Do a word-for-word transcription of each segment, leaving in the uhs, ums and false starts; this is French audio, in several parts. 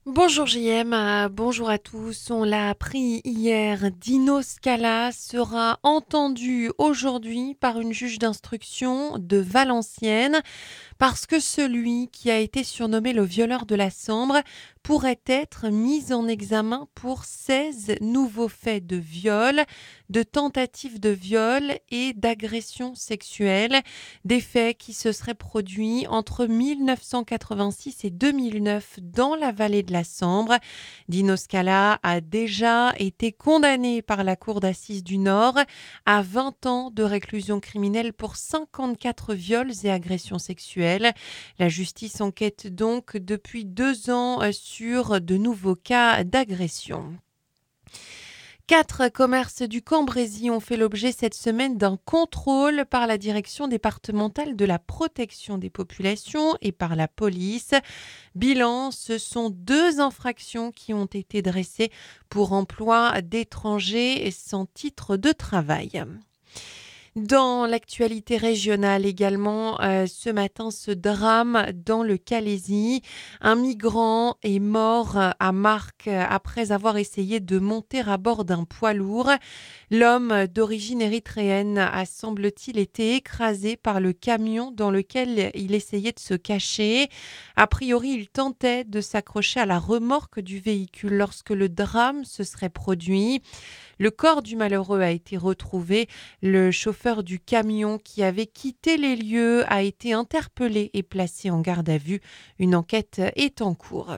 Bonjour J M, euh, bonjour à tous. On l'a appris hier, Dino Scala sera entendu aujourd'hui par une juge d'instruction de Valenciennes parce que celui qui a été surnommé le violeur de la Sambre pourrait être mis en examen pour seize nouveaux faits de viol, de tentative de viol et d'agression sexuelle, des faits qui se seraient produits entre mille neuf cent quatre-vingt-six et deux mille neuf dans la vallée de la Sambre. Dino Scala a déjà été condamné par la Cour d'assises du Nord à vingt ans de réclusion criminelle pour cinquante-quatre viols et agressions sexuelles. La justice enquête donc depuis deux ans sur de nouveaux cas d'agression. Quatre commerces du Cambrésis ont fait l'objet cette semaine d'un contrôle par la direction départementale de la protection des populations et par la police. Bilan, ce sont deux infractions qui ont été dressées pour emploi d'étrangers sans titre de travail. Dans l'actualité régionale également, euh, ce matin, ce drame dans le Calaisis. Un migrant est mort à Marques après avoir essayé de monter à bord d'un poids lourd. L'homme d'origine érythréenne a, semble-t-il, été écrasé par le camion dans lequel il essayait de se cacher. A priori, il tentait de s'accrocher à la remorque du véhicule lorsque le drame se serait produit. Le corps du malheureux a été retrouvé. Le chauffeur du camion qui avait quitté les lieux a été interpellé et placé en garde à vue. Une enquête est en cours.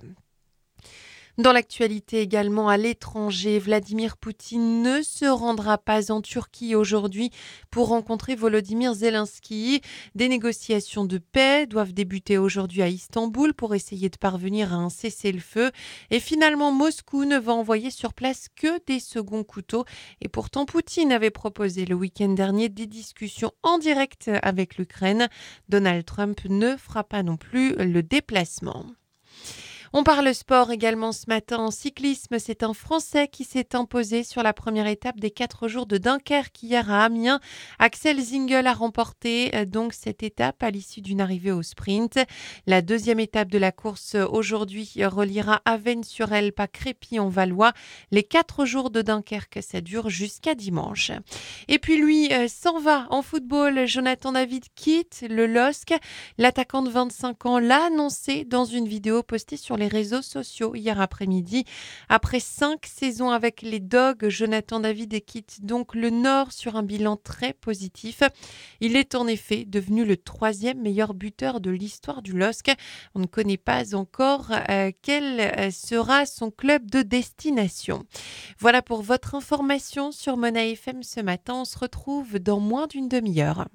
Dans l'actualité également à l'étranger, Vladimir Poutine ne se rendra pas en Turquie aujourd'hui pour rencontrer Volodymyr Zelensky. Des négociations de paix doivent débuter aujourd'hui à Istanbul pour essayer de parvenir à un cessez-le-feu. Et finalement, Moscou ne va envoyer sur place que des seconds couteaux. Et pourtant, Poutine avait proposé le week-end dernier des discussions en direct avec l'Ukraine. Donald Trump ne fera pas non plus le déplacement. On parle sport également ce matin en cyclisme. C'est un Français qui s'est imposé sur la première étape des quatre jours de Dunkerque hier à Amiens. Axel Zingel a remporté euh, donc cette étape à l'issue d'une arrivée au sprint. La deuxième étape de la course aujourd'hui reliera Avesnes-sur-Helpe à Crépy-en-Valois. Les quatre jours de Dunkerque, ça dure jusqu'à dimanche. Et puis lui euh, s'en va en football. Jonathan David quitte le L O S C. L'attaquant de vingt-cinq ans l'a annoncé dans une vidéo postée sur les réseaux sociaux hier après-midi. Après cinq saisons avec les Dogs, Jonathan David quitte donc le Nord sur un bilan très positif. Il est en effet devenu le troisième meilleur buteur de l'histoire du L O S C. On ne connaît pas encore euh, quel euh, sera son club de destination. Voilà pour votre information sur Mona F M ce matin. On se retrouve dans moins d'une demi-heure.